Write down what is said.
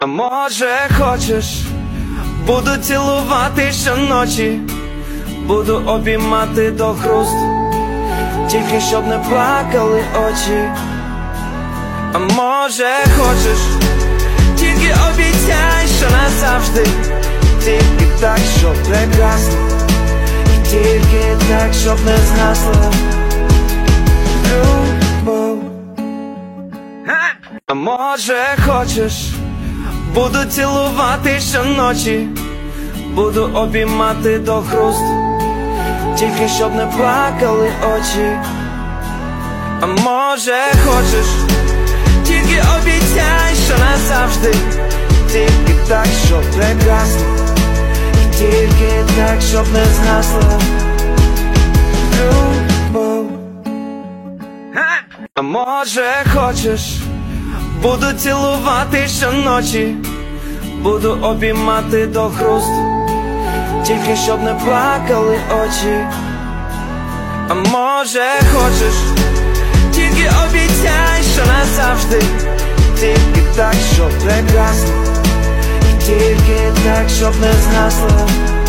А може хочеш, буду цілувати щоночі, буду обіймати до хрусту, тільки щоб не плакали очі. А може хочеш, тільки обіцяй, що назавжди, тільки так, щоб прекрасно, і тільки так, щоб не згасла любов. А може хочеш, буду цілувати щоночі, буду обіймати до хрусту, тільки щоб не плакали очі. А може хочеш, тільки обіцяй, що назавжди, тільки так, щоб прекрасно, і тільки так, щоб не згасла любов. А може хочеш, буду цілувати щоночі, буду обіймати до хрусту, тільки щоб не плакали очі. А може хочеш, тільки обіцяй, що назавжди, тільки так, щоб прекрасно, і тільки так, щоб не згасла